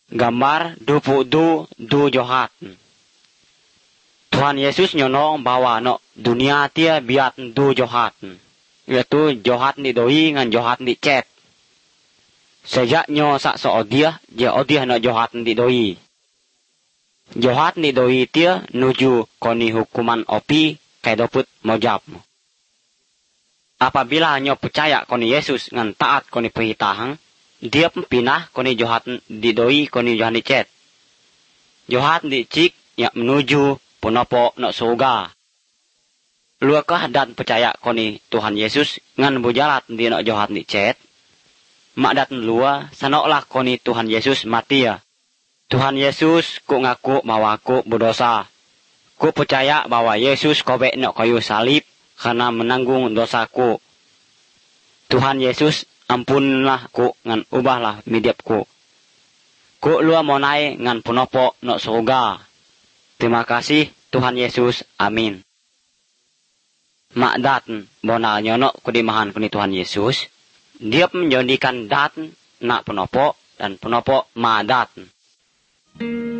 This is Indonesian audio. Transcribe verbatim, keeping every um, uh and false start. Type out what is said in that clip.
Gambar du pu du du johat. Tuhan Yesus nyonong bahwa no dunia tia biat du johat. Yaitu johat ni doi ngan johat ni cet. Sejak nyo sak so odiah, je odiah no johat ni doi. Johat ni doi tia nuju koni hukuman opi kedoput mojab. Apabila nyo percaya koni Yesus ngan taat koni perintahang, dia pinah koni johat di doi koni johat ni cet. Johat ni cik yang menuju punopo no surga. Luakah dan percaya koni Tuhan Yesus ngan bujalat di no johat ni cet. Mak dat lua sanoklah koni Tuhan Yesus mati ya. Tuhan Yesus ku ngaku bahwa ku berdosa. Ku percaya bahwa Yesus kobek no kayu salib karena menanggung dosaku. Tuhan Yesus ampunlah ku ngan ubahlah midapku. Ku lua monai ngan punopo no surga. Terima kasih Tuhan Yesus. Amin. Mak dat bonal nyono kudimahan kuni Tuhan Yesus. Dia menjadikan dat nak punopo dan punopo ma dat.